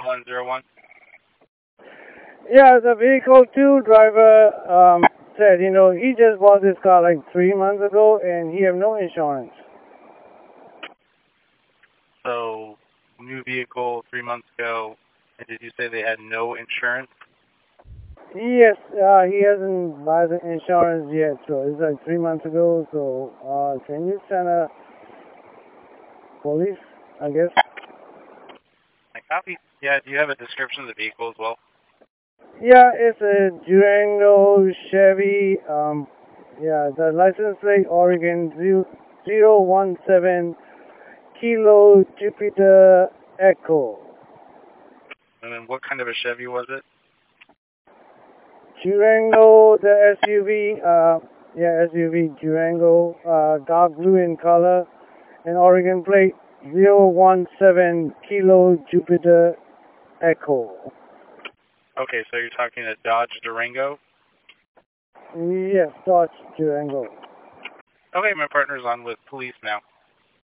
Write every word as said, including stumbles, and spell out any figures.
one zero one. Yeah, the vehicle two driver um, said, you know, he just bought this car like three months ago and he have no insurance. So, new vehicle three months ago, and did you say they had no insurance? Yes, uh, he hasn't bought the insurance yet, so it's like three months ago, so uh, can you send a police, I guess? I copy. Yeah, do you have a description of the vehicle as well? Yeah, it's a Durango Chevy, um, yeah, the license plate Oregon zero one seven Kilo Jupiter Echo. And then what kind of a Chevy was it? Durango, the S U V, uh, yeah, S U V Durango, uh, dark blue in color, and Oregon plate zero one seven Kilo Jupiter Echo. Okay, so you're talking a Dodge Durango? Yes, Dodge Durango. Okay, my partner's on with police now.